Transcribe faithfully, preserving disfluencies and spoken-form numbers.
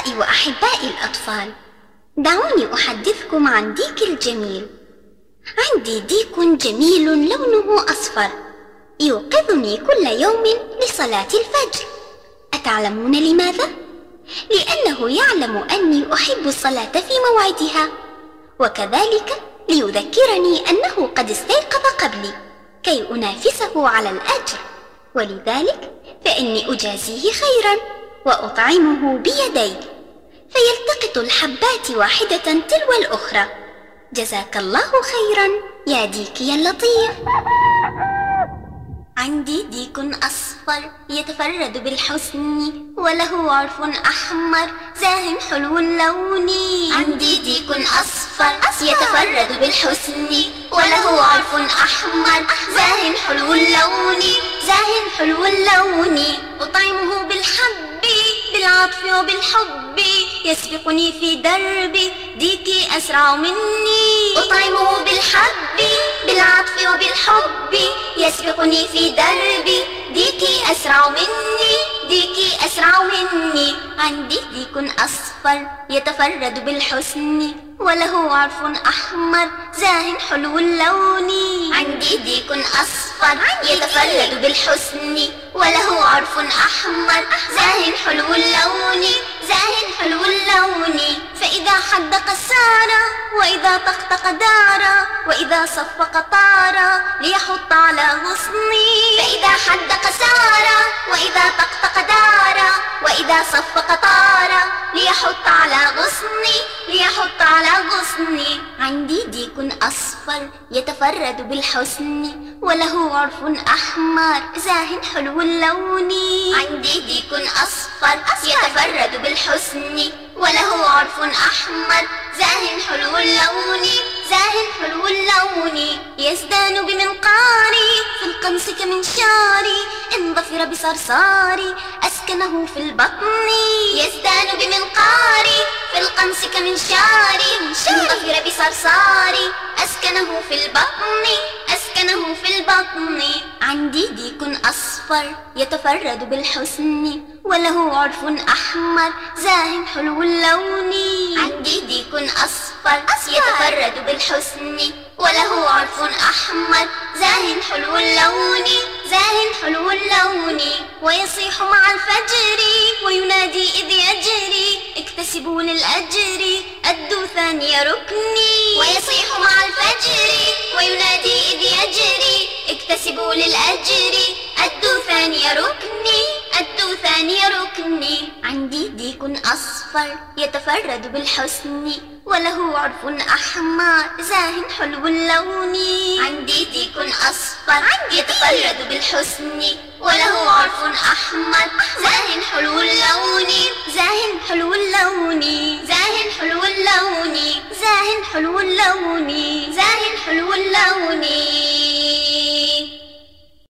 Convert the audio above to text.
أبنائي وأحبائي الأطفال، دعوني أحدثكم عن ديك الجميل. عندي ديك جميل لونه أصفر يوقظني كل يوم لصلاة الفجر. أتعلمون لماذا؟ لأنه يعلم أني أحب الصلاة في موعدها، وكذلك ليذكرني أنه قد استيقظ قبلي كي أنافسه على الأجر، ولذلك فإني أجازيه خيرا وأطعمه بيدي فيلتقط الحبات واحدة تلو الأخرى. جزاك الله خيرا يا ديكي اللطيف. عندي ديك أصفر يتفرد بالحسن وله عرف أحمر زاه حلو اللون. عندي ديك أصفر يتفرد بالحسن وله عرف أحمر زاه حلو اللون. زاه حلو اللون أطعمه بالحب بالعطف وبالحب يسبقني في دربي ديكي أسرع مني. أطعمه بالحب بالعطف وبالحب يسبقني في دربي ديكي أسرع مني. ديكي أسرع مني. عندي ديك أصفر يتفرد بالحسن وله عرف أحمر زاه حلو اللون. عندي ديك أصفر يتفرد بالحسن وله عرف أحمر زاه حلو اللون. زاه حلو اللون. فإذا حدق سارة وإذا طقطق دارا وإذا صفق طارا ليحط على غصني. فإذا حدق سارة وإذا طقطق دارا وإذا صفق طارا ليحط على غصني. ليحط على غصني. عندي ديك أصفر يتفرد بالحسن وله عرف أحمر زاه حلو اللون. عندي ديك أصفر يتفرد بالحسن وله عرف أحمر زاه حلو اللون. زاه حلو اللون. يزدان بمنقاري في القنص كمنشاري إن ظفر بصرصاري أسكنه في البطن. يزدان بمنقاري في القنص كمنشاري إن ظفر بصرصاري أسكنه في البطن. أسكنه في البطن. عندي ديك أصفر يتفرد بالحسن وله عرف أحمر زاه حلو اللون. عندي ديك أصفر يتفرد بالحسن وله عرف أحمر زاه حلو اللون. زاه حلو اللون. ويصيح مع الفجر وينادي إذ يجري اكتسبوا للأجر أدوا ثاني ركني. ويصيح مع الفجر وينادي إذ يجري اكتسبوا للأجر أدوا ثاني ركني. أدوا ثاني ركني. عندي ديك أصفر يتفرد بالحسن وله عرف أحمر زاه حلو اللون. عندي ديك أصفر يتفرد بالحسن وله عرف أحمر زاه حلو اللون. زاه حلو اللون. زاه حلو اللون. زاه حلو اللون. زاه حلو اللون.